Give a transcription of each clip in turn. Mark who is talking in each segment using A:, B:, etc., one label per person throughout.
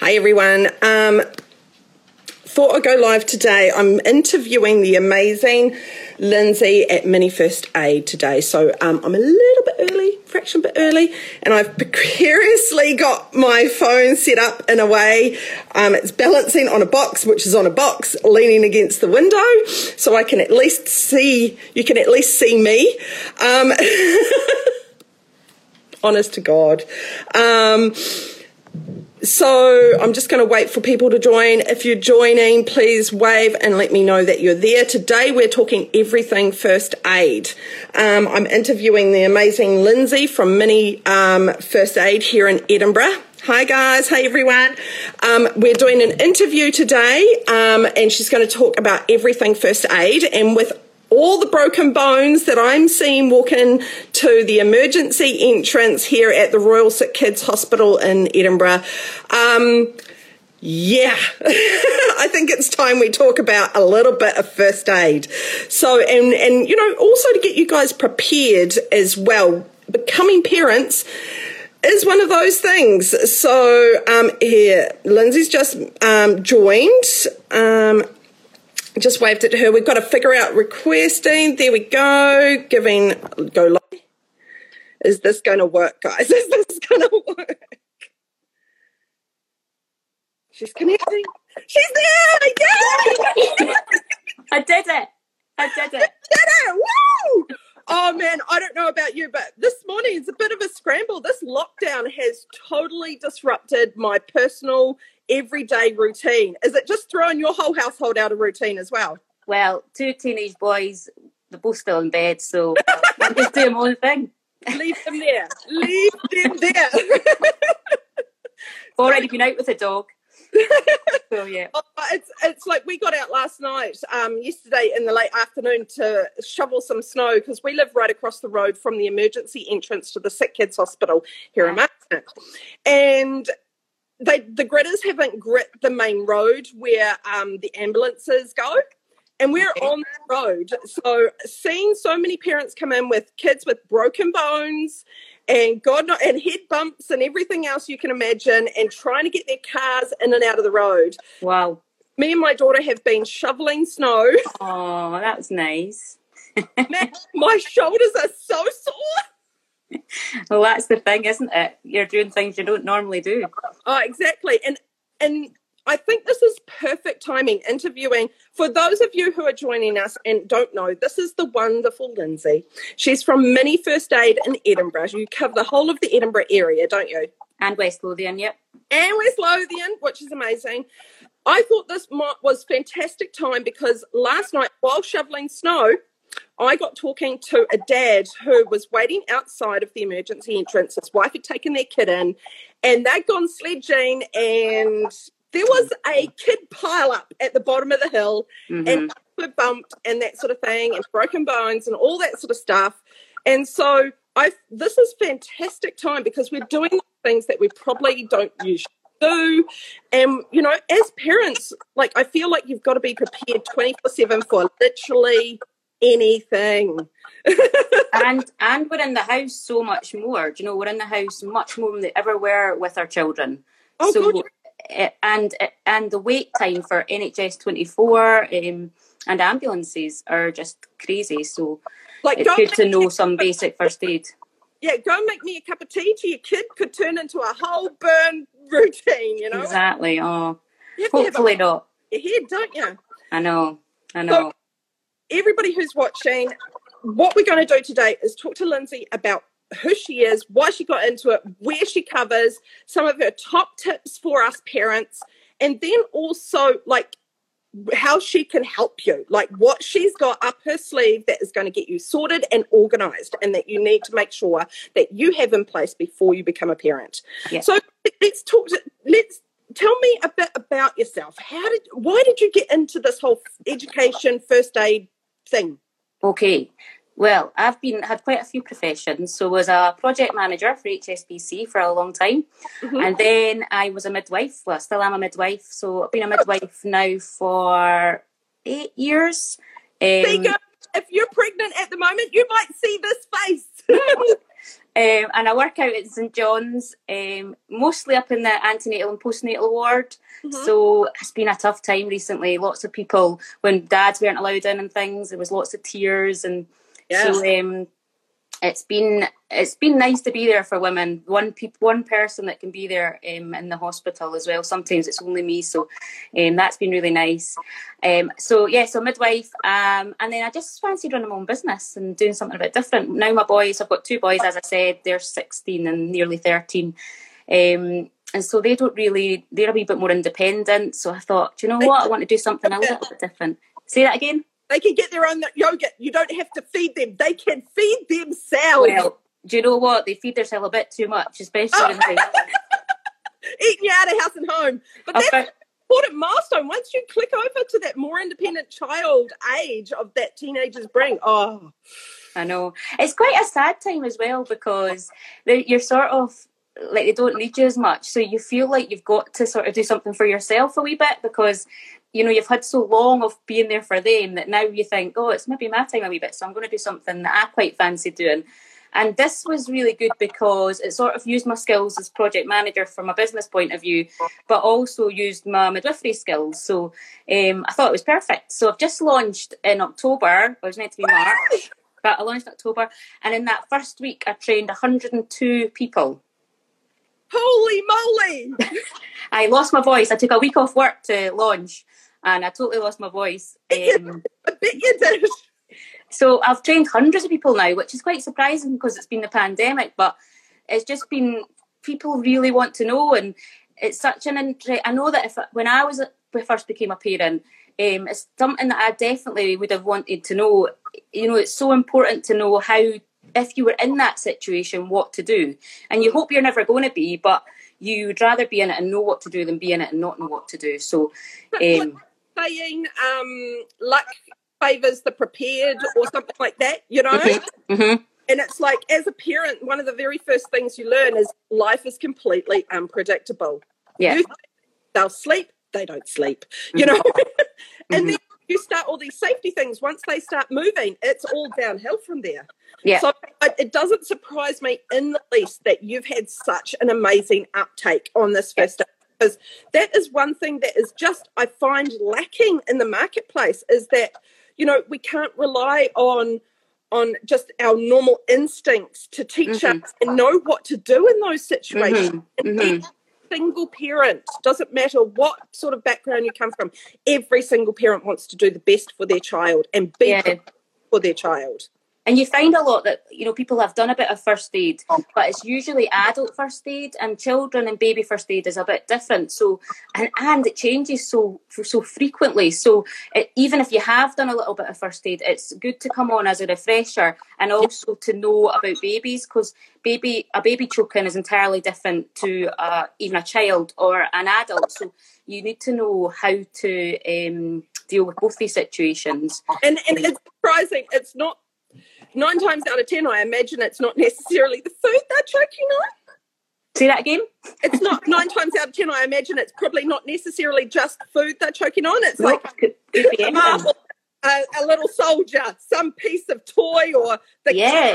A: Hi everyone. Before I go live today, I'm interviewing the amazing Lindsay at Mini First Aid today. So I'm a little bit early, fraction bit early, and I've precariously got my phone set up in a way. It's balancing on a box, which is on a box leaning against the window, so I can at least see, you can at least see me. Honest to God. So I'm just going to wait for people to join. If you're joining, please wave and let me know that you're there. Today we're talking everything first aid. I'm interviewing the amazing Lindsay from Mini First Aid here in Edinburgh. Hi guys, hey everyone. We're doing an interview today and she's going to talk about everything first aid, and with all the broken bones that I'm seeing walking to the emergency entrance here at the Royal Sick Kids Hospital in Edinburgh. Yeah, I think it's time we talk about a little bit of first aid. So, and you know, also to get you guys prepared as well. Becoming parents is one of those things. So, here, Lindsay's just joined. Just waved at her. We've got to figure out requesting. There we go. Go live. Is this going to work, guys? Is this going to work? She's connecting. She's there. Yay!
B: I did it.
A: Did it. Woo! Oh, man, I don't know about you, but this morning is a bit of a scramble. This lockdown has totally disrupted my personal everyday routine. Is it just throwing your whole household out of routine as well?
B: Well, 2 teenage boys, they're both still in bed, so I'm just doing my own thing.
A: Leave them there. Leave them there.
B: Already been out with a dog. So, yeah.
A: It's like we got out last night, yesterday in the late afternoon to shovel some snow, because we live right across the road from the emergency entrance to the Sick Kids Hospital here in Marsden. And the gritters haven't grit the main road where the ambulances go, and we're on the road. So seeing so many parents come in with kids with broken bones and and head bumps and everything else you can imagine, and trying to get their cars in and out of the road.
B: Wow.
A: Me and my daughter have been shoveling snow.
B: Oh, that was nice.
A: Man, my shoulders are so sore.
B: Well, that's the thing, isn't it? You're doing things you don't normally do.
A: Oh, exactly. And I think this is perfect timing, interviewing. For those of you who are joining us and don't know, this is the wonderful Lindsay. She's from Mini First Aid in Edinburgh. You cover the whole of the Edinburgh area, don't you?
B: And West Lothian, yep.
A: And West Lothian, which is amazing. I thought this was fantastic time because last night, while shoveling snow, I got talking to a dad who was waiting outside of the emergency entrance. His wife had taken their kid in, and they'd gone sledging, and there was a kid pile up at the bottom of the hill, and were bumped and that sort of thing, and broken bones and all that sort of stuff. And so this is fantastic time because we're doing things that we probably don't usually do. And, you know, as parents, like, I feel like you've got to be prepared 24/7 for literally anything.
B: and we're in the house so much more. Do you know, we're in the house much more than we ever were with our children.
A: Oh,
B: so
A: good.
B: And the wait time for NHS 24 and ambulances are just crazy. So
A: like,
B: it's good to know some basic first aid.
A: Yeah, go make me a cup of tea to your kid could turn into a whole burn routine, you know?
B: Exactly. Oh, hopefully not.
A: Your head, don't you?
B: I know.
A: So, everybody who's watching, what we're going to do today is talk to Lindsay about who she is, why she got into it, where she covers, some of her top tips for us parents, and then also, like, how she can help you, like what she's got up her sleeve that is going to get you sorted and organised, and that you need to make sure that you have in place before you become a parent. Yeah. So let's tell me a bit about yourself. Why did you get into this whole education first aid thing? Okay.
B: Well, I've had quite a few professions. So I was a project manager for HSBC for a long time. And then I was a midwife. Well, I still am a midwife. So I've been a midwife now for 8 years.
A: If you're pregnant at the moment, you might see this face.
B: And I work out at St John's, mostly up in the antenatal and postnatal ward. So it's been a tough time recently. Lots of people, when dads weren't allowed in and things, there was lots of tears, and so it's been nice to be there for women. One person that can be there in the hospital as well. Sometimes it's only me, so that's been really nice. So midwife, and then I just fancied running my own business and doing something a bit different. Now my boys, I've got 2 boys, as I said, they're 16 and nearly 13. And so they're a wee bit more independent. So I thought, do you know what? I want to do something a little bit different. Say that again?
A: They can get their own yogurt. You don't have to feed them. They can feed themselves.
B: Well, do you know what? They feed themselves a bit too much, especially when they...
A: Eating you out of house and home. But that's an important milestone. Once you click over to that more independent child age of that teenager's brain,
B: I know. It's quite a sad time as well, because you're sort of... like, they don't need you as much, so you feel like you've got to sort of do something for yourself a wee bit, because you know you've had so long of being there for them that now you think, oh, it's maybe my time a wee bit, so I'm going to do something that I quite fancy doing. And this was really good because it sort of used my skills as project manager from a business point of view, but also used my midwifery skills. So I thought it was perfect. So I've just launched in October. It was meant to be March, but I launched in October, and in that first week I trained 102 people.
A: Holy moly!
B: I lost my voice. I took a week off work to launch, and I totally lost my voice.
A: I bet you did.
B: So I've trained hundreds of people now, which is quite surprising because it's been the pandemic, but it's just been, people really want to know, and it's such an interest. I know that when I first became a parent, it's something that I definitely would have wanted to know. You know, it's so important to know how, if you were in that situation, what to do. And you hope you're never going to be, but you'd rather be in it and know what to do than be in it and not know what to do. So,
A: saying luck favours the prepared or something like that, you know? And it's like, as a parent, one of the very first things you learn is life is completely unpredictable.
B: Yeah.
A: They'll sleep, they don't sleep, you know? And then you start all these safety things. Once they start moving, it's all downhill from there.
B: Yeah.
A: So it doesn't surprise me in the least that you've had such an amazing uptake on this first day, because that is one thing that is just, I find, lacking in the marketplace, is that, you know, we can't rely on just our normal instincts to teach us and know what to do in those situations. And single parent, doesn't matter what sort of background you come from, every single parent wants to do the best for their child and be for their child.
B: And you find a lot that, you know, people have done a bit of first aid, but it's usually adult first aid, and children and baby first aid is a bit different. So, and it changes so frequently. So even if you have done a little bit of first aid, it's good to come on as a refresher, and also to know about babies, because a baby choking is entirely different to even a child or an adult. So you need to know how to deal with both these situations.
A: And it's surprising. It's not. 9 times out of 10, I imagine it's not necessarily the food they're choking on.
B: Say that again?
A: It's not 9 times out of 10, I imagine it's probably not necessarily just food they're choking on. It's
B: could be
A: a marble, a little soldier, some piece of toy, or the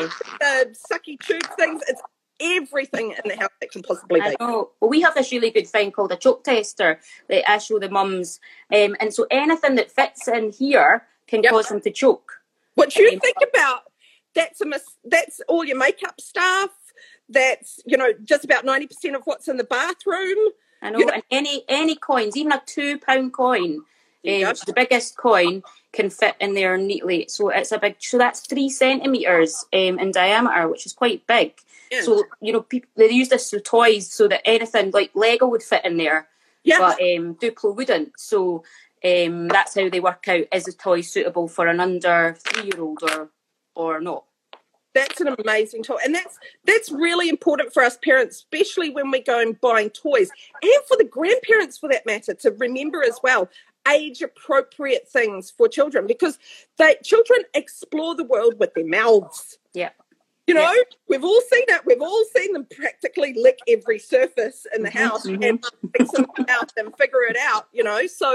A: sucky tube things. It's everything in the house that can possibly be.
B: I know. Well, we have this really good thing called a choke tester that I show the mums. And so anything that fits in here can cause them to choke.
A: What you think about, that's all your makeup stuff. That's, you know, just about 90% of what's in the bathroom.
B: I know, and any coins, even a £2 coin, the biggest coin, can fit in there neatly. So it's so that's 3 centimetres in diameter, which is quite big. Yeah. So, you know, they use this with toys so that anything like Lego would fit in there, but Duplo wouldn't. So that's how they work out, is the toy suitable for an under 3-year-old or not.
A: That's an amazing tool, and that's really important for us parents, especially when we go and buying toys, and for the grandparents for that matter, to remember as well, age appropriate things for children, because children explore the world with their mouths.
B: Yeah.
A: You know, we've all seen it. We've all seen them practically lick every surface in the house and fix them out and figure it out, you know. So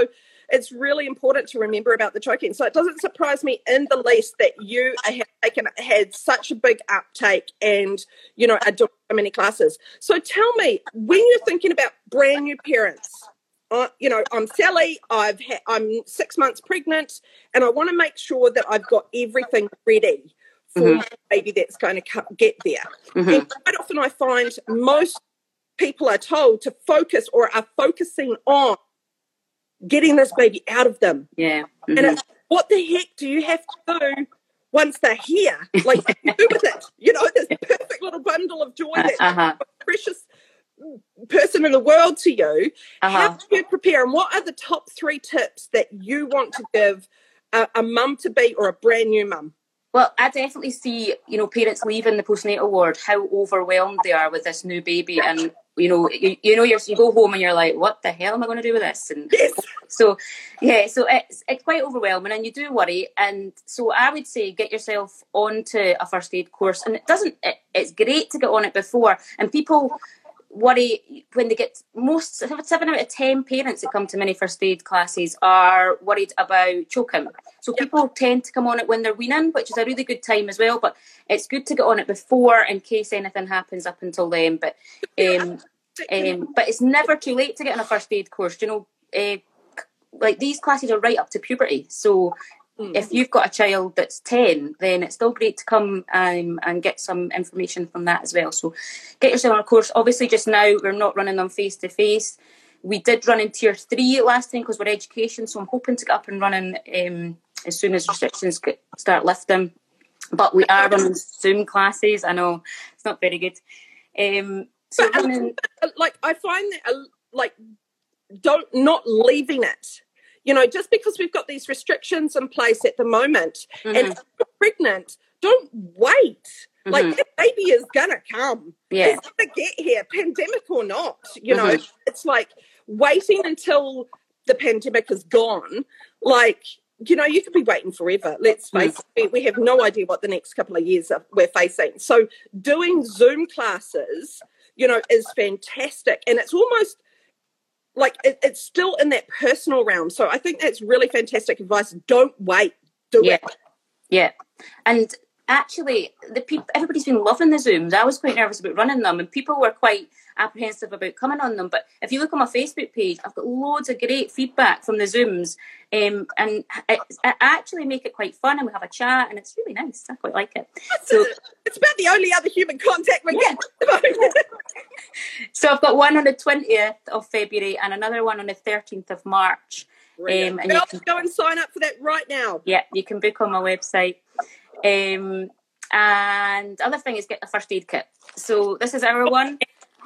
A: it's really important to remember about the choking. So it doesn't surprise me in the least that you had such a big uptake and, you know, are doing so many classes. So tell me, when you're thinking about brand new parents, you know, I'm Sally, I'm 6 months pregnant, and I want to make sure that I've got everything ready for my baby that's going to get there. And quite often I find most people are told to focus or are focusing on getting this baby out of them.
B: Yeah.
A: And it's, what the heck do you have to do once they're here? Like, what do you do with it? You know, this perfect little bundle of joy that's a precious person in the world to you. How do you prepare? And what are the top 3 tips that you want to give a mum-to-be or a brand new mum?
B: Well, I definitely see, you know, parents leaving the postnatal ward, how overwhelmed they are with this new baby. And, you go home and you're like, what the hell am I going to do with this? And so it's quite overwhelming and you do worry. And so I would say get yourself onto a first aid course. And it's great to get on it before. And people worry when they get 7 out of 10 parents that come to mini first aid classes are worried about choking. So people tend to come on it when they're weaning, which is a really good time as well. But it's good to get on it before in case anything happens up until then. But it's never too late to get on a first aid course. You know, like these classes are right up to puberty. So if you've got a child that's 10, then it's still great to come and get some information from that as well. So get yourself on a course. Obviously, just now, we're not running them face-to-face. We did run in Tier 3 last time because we're education, so I'm hoping to get up and running as soon as restrictions start lifting. But we are running Zoom classes. I know, it's not very good. So
A: I find that, not leaving it. You know, just because we've got these restrictions in place at the moment and if you're pregnant, don't wait. Like, that baby is going to come.
B: Yeah.
A: It's going to get here, pandemic or not. You know, it's like waiting until the pandemic is gone. Like, you know, you could be waiting forever. Let's face it. We have no idea what the next couple of years we're facing. So doing Zoom classes, you know, is fantastic. And it's almost like it's still in that personal realm. So I think that's really fantastic advice. Don't wait. Do it.
B: Yeah. And actually, everybody's been loving the Zooms. I was quite nervous about running them and people were quite apprehensive about coming on them. But if you look on my Facebook page, I've got loads of great feedback from the Zooms. And I actually make it quite fun and we have a chat and it's really nice. I quite like it.
A: It's about the only other human contact we get.
B: So I've got one on the 20th of February and another one on the 13th of March.
A: And go and sign up for that right now.
B: Yeah, you can book on my website. And the other thing is get the first aid kit. So this is our one.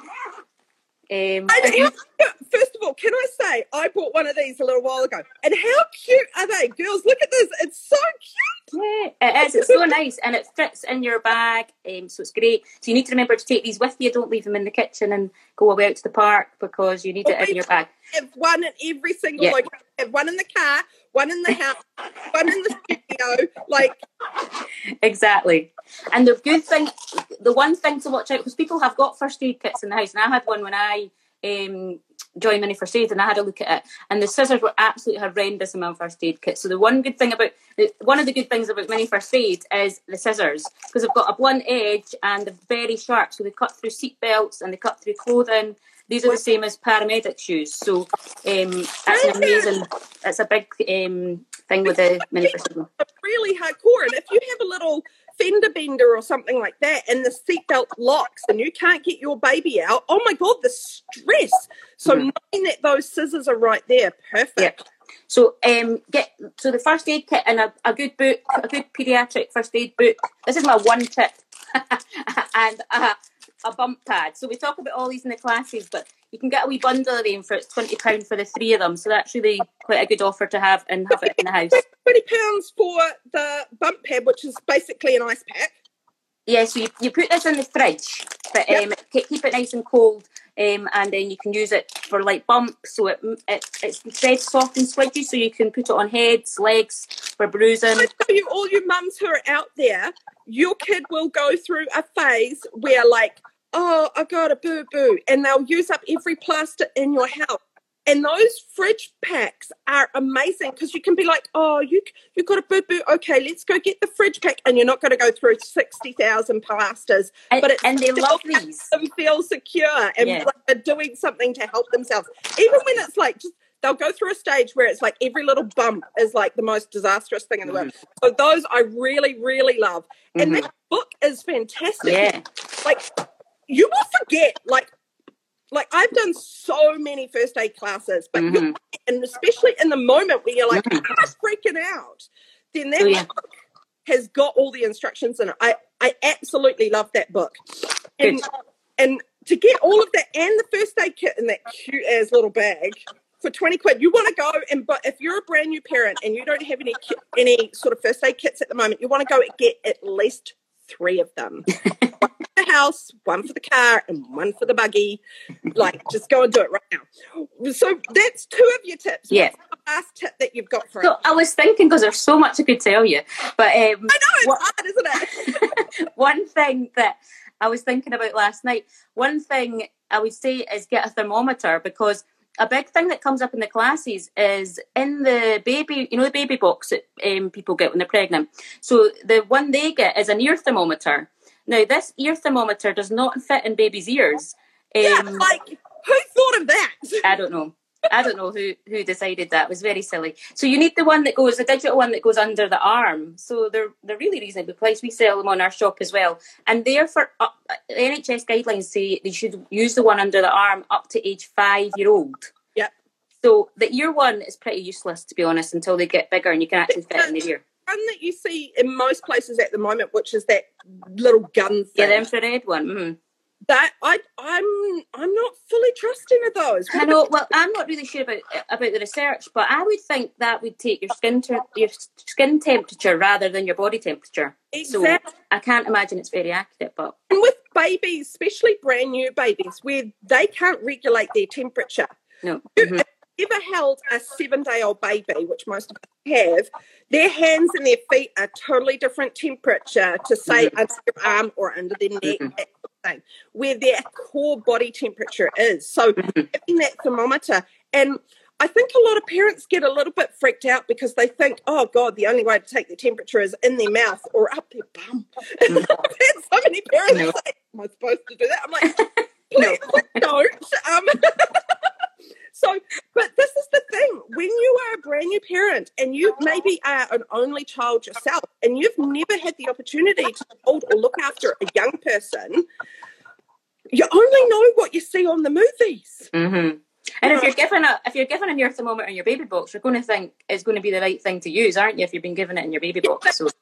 A: First of all, can I say I bought one of these a little while ago, and how cute are they, girls? Look at this; it's so cute.
B: Yeah, it is. It's so nice, and it fits in your bag, so it's great. So you need to remember to take these with you. Don't leave them in the kitchen and go away out to the park because you need it in your bag.
A: Have one in every single location. Have one in the car, one in the house, one in the studio. Like,
B: exactly. And the one thing to watch out, because people have got first aid kits in the house, and I had one when I joined Mini First Aid, and I had a look at it, and the scissors were absolutely horrendous in my first aid kit. So one of the good things about Mini First Aid is the scissors, because they've got a blunt edge and they're very sharp, so they cut through seat belts and they cut through clothing. These are the same as paramedics use. So that's an amazing, that's a big thing with the Mini First Aid.
A: Really hardcore, and if you have a little fender bender or something like that and the seatbelt locks and you can't get your baby out, oh my God, the stress. So knowing that those scissors are right there, perfect.
B: Yep. So the first aid kit and a good book, a good paediatric first aid book. This is my one tip. And a bump pad. So we talk about all these in the classes, but you can get a wee bundle of them for it's £20 for the 3 of them. So that's really quite a good offer to have and have it in the house.
A: £20 for the bump pad, which is basically an ice pack.
B: Yeah, so you put this in the fridge, but keep it nice and cold, and then you can use it for like bumps. So it's dead soft and squidgy, so you can put it on heads, legs for bruising.
A: I tell you, all you mums who are out there, your kid will go through a phase where like, oh, I got a boo-boo, and they'll use up every plaster in your house. And those fridge packs are amazing because you can be like, oh, you got a boo-boo. Okay, let's go get the fridge pack. And you're not going to go through 60,000 plasters.
B: And they love these.
A: Them feel secure and like they're doing something to help themselves. Even when it's like, they'll go through a stage where it's like every little bump is like the most disastrous thing in the world. So those I really, really love. And that book is fantastic.
B: Yeah.
A: Like, you will forget, like I've done so many first aid classes, but and especially in the moment where you're like, I'm freaking out, then that book has got all the instructions in it. I absolutely love that book. And to get all of that and the first aid kit in that cute ass little bag for 20 quid, you want to go but if you're a brand new parent and you don't have any sort of first aid kits at the moment, you want to go and get at least 3 of them. One for the house, one for the car, and one for the buggy. Like, just go and do it right now. So that's 2 of your tips.
B: Yeah.
A: What's the last tip that you've got for
B: us? So I was thinking, because there's so much I could tell you, but
A: I know it's hard, isn't it?
B: One thing that I was thinking about last night, one thing I would say is get a thermometer, because a big thing that comes up in the classes is in the baby, the baby box that people get when they're pregnant. So the one they get is an ear thermometer. Now, this ear thermometer does not fit in baby's ears.
A: Like, who thought of that?
B: I don't know. I don't know who decided that. It was very silly. So you need the digital one that goes under the arm. So they're really reasonably priced. We sell them on our shop as well. And therefore, NHS guidelines say they should use the one under the arm up to age 5-year-old.
A: Yep.
B: So the ear one is pretty useless, to be honest, until they get bigger and you can actually fit it in the ear.
A: One that you see in most places at the moment, which is that little gun thing.
B: Yeah, the infrared one. Mm-hmm.
A: That I'm not fully trusting of those.
B: I know. Well, I'm not really sure about the research, but I would think that would take your skin temperature rather than your body temperature.
A: Exactly.
B: So I can't imagine it's very accurate. But
A: with babies, especially brand new babies, where they can't regulate their temperature.
B: No.
A: If you've ever held a 7-day-old baby, which most of us have, their hands and their feet are totally different temperature to say under their arm or under their neck. Thing, where their core body temperature is. So having that thermometer, and I think a lot of parents get a little bit freaked out because they think, oh God, the only way to take the temperature is in their mouth or up their bum. I've had so many parents say, am I supposed to do that? I'm like, please don't. So, but this is the thing, when you are a brand new parent and you maybe are an only child yourself and you've never had the opportunity to hold or look after a young person, you only know what you see on the movies.
B: And if you're given a ear thermometer in your baby box, you're going to think it's going to be the right thing to use, aren't you, if you've been given it in your baby box? So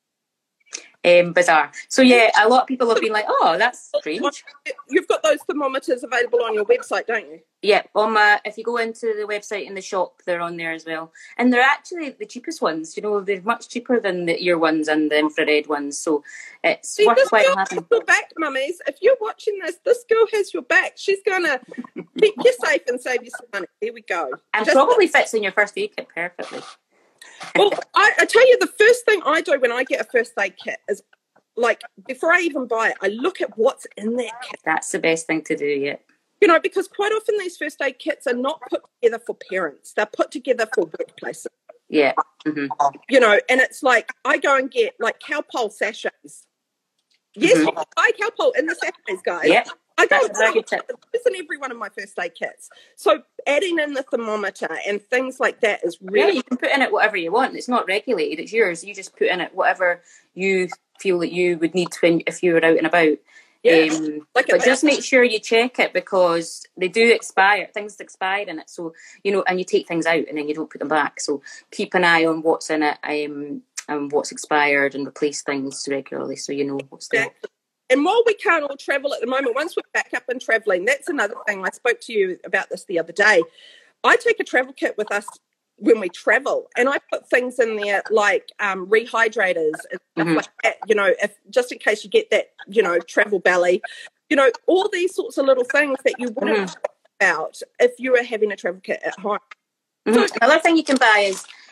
B: bizarre. So yeah, a lot of people have been like, oh, that's strange.
A: You've got those thermometers available on your website, don't you?
B: Yeah, if you go into the website in the shop, they're on there as well. And they're actually the cheapest ones. They're much cheaper than the ear ones and the infrared ones. So it's worthwhile having.
A: Your back, mummies. If you're watching this girl has your back. She's going to keep you safe and save you some money. There we go.
B: And probably fits in your first aid kit perfectly.
A: Well, I tell you, the first thing I do when I get a first aid kit is, like, before I even buy it, I look at what's in that kit.
B: That's the best thing to do, yeah.
A: Because quite often these first aid kits are not put together for parents. They're put together for workplaces.
B: Yeah.
A: And it's like, I go and get, like, Calpol sachets. Yes, you can buy Calpol in the sachets, guys.
B: Yeah.
A: I go in every one of my first aid kits. So adding in the thermometer and things like that is really...
B: Yeah, you can put in it whatever you want. It's not regulated. It's yours. You just put in it whatever you feel that you would need if you were out and about.
A: Yeah.
B: But just make sure you check it, because they do expire. Things expire in it. So, and you take things out and then you don't put them back. So keep an eye on what's in it and what's expired, and replace things regularly so you know what's there.
A: And while we can't all travel at the moment, once we're back up and travelling, that's another thing. I spoke to you about this the other day. I take a travel kit with us when we travel, and I put things in there like rehydrators and stuff like that, if just in case you get that, travel belly, all these sorts of little things that you wouldn't think about if you were having a travel kit at home.
B: So, another thing you can buy is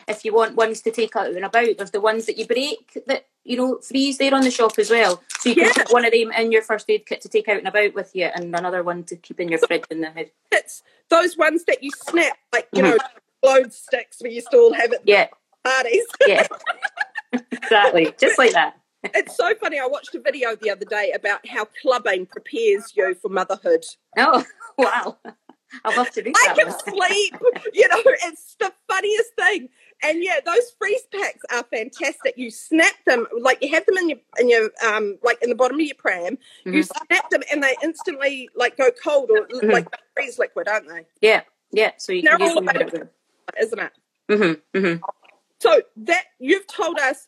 B: if you want ones to take out and about, there's the ones that you break that, you know, freeze there on the shop as well. So you can put one of them in your first aid kit to take out and about with you, and another one to keep in your fridge in the house.
A: It's those ones that you snap, like, you know, glowed sticks we used to all have at parties.
B: Yeah, exactly, just like that.
A: It's so funny. I watched a video the other day about how clubbing prepares you for motherhood.
B: Oh, wow. I'd love to do that.
A: I can sleep. You know, it's the funniest thing. And yeah, those freeze packs are fantastic. You snap them, like you have them in your like in the bottom of your pram. You snap them and they instantly like go cold or like freeze liquid, aren't they?
B: Yeah, yeah. So you can use them,
A: isn't it? So that you've told us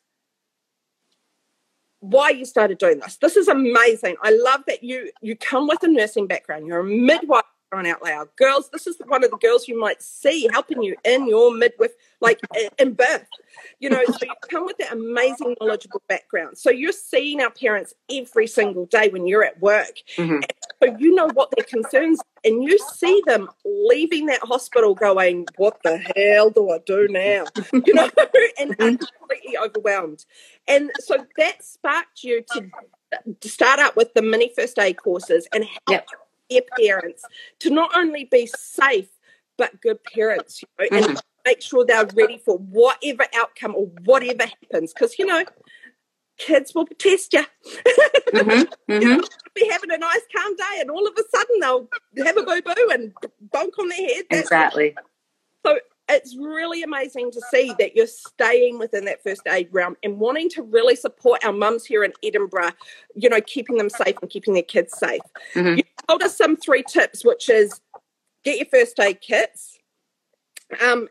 A: why you started doing this. This is amazing. I love that you come with a nursing background. You're a midwife, crying out loud. Girls, this is one of the girls you might see helping you in your midwife, like in birth. You know, so you come with that amazing knowledgeable background. So you're seeing our parents every single day when you're at work. And so you know what their concerns are, and you see them leaving that hospital going, what the hell do I do now? You know, and are completely overwhelmed. And so that sparked you to start out with the mini first aid courses and help their parents to not only be safe, but good parents, you know, and make sure they're ready for whatever outcome or whatever happens. Because, you know, kids will test you. You know, be having a nice calm day and all of a sudden they'll have a boo-boo and bonk on their head.
B: Exactly.
A: So it's really amazing to see that you're staying within that first aid realm and wanting to really support our mums here in Edinburgh, you know, keeping them safe and keeping their kids safe. You told us some 3 tips, which is get your first aid kits, and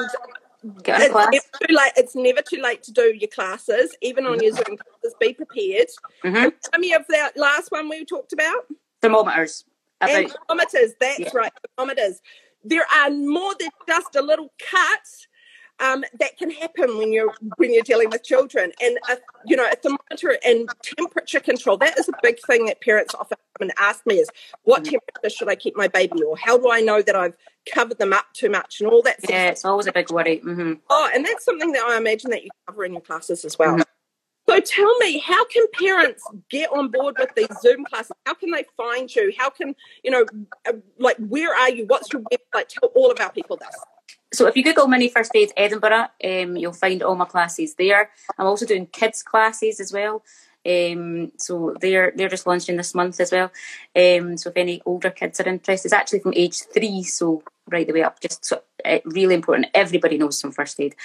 A: it's never too late to do your classes, even on your Zoom classes. Be prepared. Tell me of that last one we talked about.
B: Thermometers.
A: And thermometers, that's right, thermometers. There are more than just a little cut that can happen when you're dealing with children. And you know, a thermometer and temperature control, that is a big thing that parents often come and ask me is, what temperature should I keep my baby, or how do I know that I've covered them up too much and all that stuff.
B: Yeah, it's always a big worry.
A: Oh, and that's something that I imagine that you cover in your classes as well. So tell me, how can parents get on board with these Zoom classes? How can they find you? How can, you know, like, where are you? What's your website? Tell all of our people this.
B: So if you Google Mini First Aid Edinburgh, you'll find all my classes there. I'm also doing kids classes as well. So they're just launching this month as well. So if any older kids are interested, it's actually from age 3, so right the way up. Just so, really important. Everybody knows some first aid.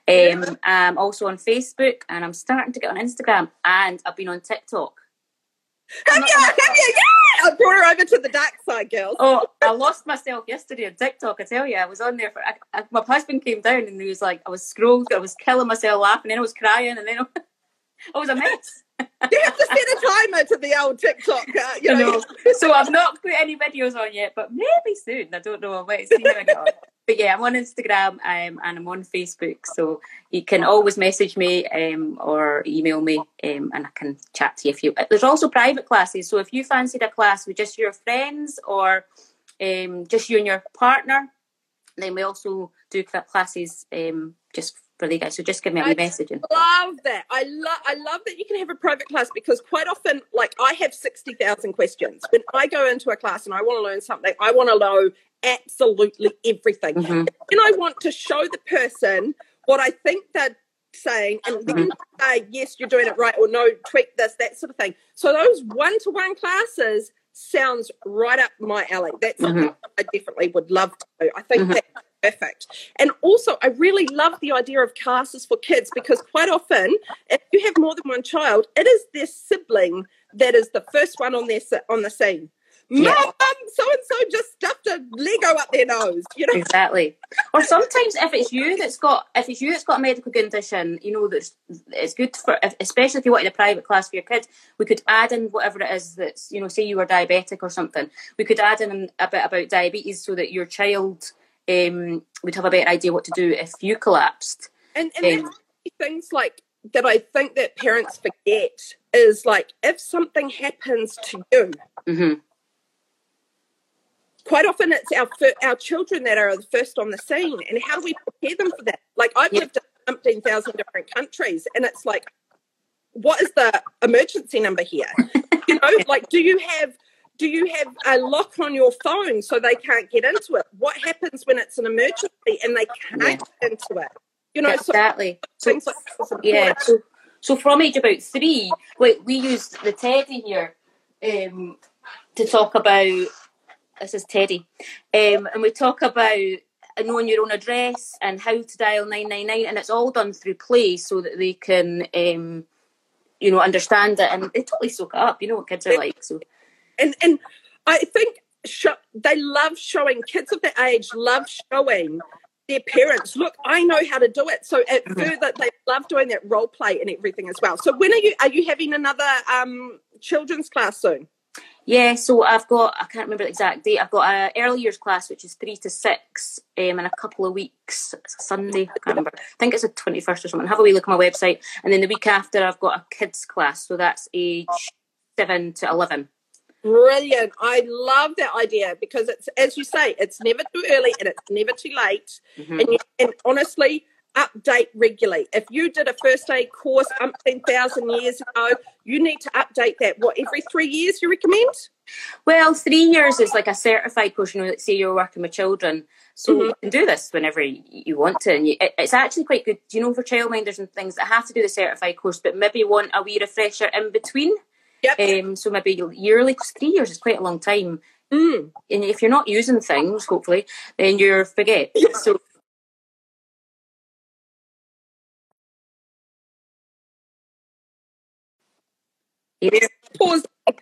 B: I'm also on Facebook, and I'm starting to get on Instagram, and I've been on TikTok.
A: Have you? Yeah! I brought her over to the dark side, girls.
B: Oh, I lost myself yesterday on TikTok, I tell you. I was on there my husband came down and he was like, I was scrolling, I was killing myself laughing, and I was crying, and then I was a mess.
A: You have to set a timer to the old TikTok. You know.
B: So I've not put any videos on yet, but maybe soon. I don't know. I might see how I get on. But yeah, I'm on Instagram and I'm on Facebook. So you can always message me or email me and I can chat to you if you... There's also private classes. So if you fancied a class with just your friends or just you and your partner, then we also do classes just for the guys. So just give me a message.
A: I love that. I love that you can have a private class, because quite often, like, I have 60,000 questions. When I go into a class and I want to learn something, I want to know absolutely everything. And I want to show the person what I think they're saying, and then say, yes, you're doing it right, or no, tweak this, that sort of thing. So those one-to-one classes sounds right up my alley. That's something I definitely would love to do. I think that's perfect. And also, I really love the idea of classes for kids, because quite often, if you have more than one child, it is their sibling that is the first one on the scene. Mum, so-and-so just stuffed a Lego up their nose, you know.
B: Exactly. Or sometimes if it's you that's got a medical condition, you know, it's good for, especially if you wanted a private class for your kids, we could add in whatever it is that's, you know, say you were diabetic or something, we could add in a bit about diabetes so that your child would have a better idea what to do if you collapsed.
A: And things like that I think that parents forget is, like, if something happens to you, quite often it's our children that are the first on the scene, and how do we prepare them for that? Like, I've lived in 17,000 different countries, and it's like, what is the emergency number here? You know, like, do you have a lock on your phone so they can't get into it? What happens when it's an emergency and they can't get into it? You know,
B: exactly.
A: So things like this
B: so from age about 3, we used the Teddy here to talk about. This is Teddy, and we talk about knowing your own address and how to dial 999, and it's all done through play so that they can, you know, understand it, and they totally soak it up. You know what kids are like. So,
A: and I think they love showing, kids of that age love showing their parents, look, I know how to do it. So further, they love doing that role play and everything as well. So when are you having another children's class soon?
B: Yeah, so I've got, I can't remember the exact date, I've got an early years class which is 3 to 6 in a couple of weeks. It's a Sunday, I can't remember. I think it's the 21st or something. Have a wee look on my website. And then the week after I've got a kids class, so that's age 7 to 11.
A: Brilliant. I love that idea because it's, as you say, it's never too early and it's never too late. And honestly, update regularly. If you did a first aid course 10,000 years ago, you need to update that. What, every 3 years you recommend?
B: Well, 3 years is like a certified course, you know, let's say you're working with children. So you can do this whenever you want to. And it's actually quite good, you know, for childminders and things that have to do the certified course, but maybe want a wee refresher in between.
A: Yep.
B: So maybe yearly, because 3 years is quite a long time. And if you're not using things, hopefully, then you forget.
A: Yeah.
B: So
A: Pause.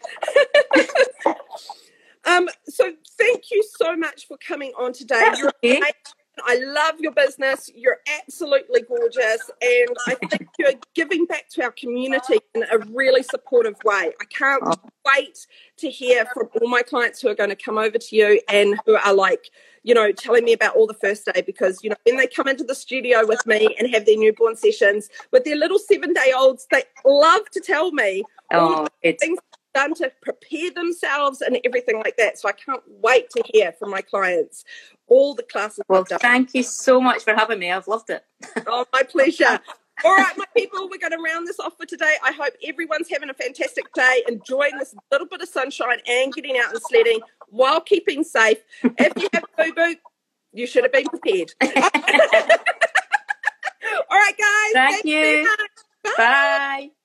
A: So thank you so much for coming on today. You're
B: okay.
A: I love your business. You're absolutely gorgeous, and I think you're giving back to our community in a really supportive way. I can't wait to hear from all my clients who are going to come over to you and who are like, you know, telling me about all the first day, because, you know, when they come into the studio with me and have their newborn sessions with their little 7-day-olds, they love to tell me all the things done to prepare themselves and everything like that. So I can't wait to hear from my clients all the classes.
B: Well, thank you so much for having me. I've loved it.
A: Oh, my pleasure. All right, my people, we're going to round this off for today. I hope everyone's having a fantastic day, enjoying this little bit of sunshine and getting out and sledding while keeping safe. If you have boo-boo, you should have been prepared. All right, guys.
B: Thank you.
A: Very much. Bye.
B: Bye.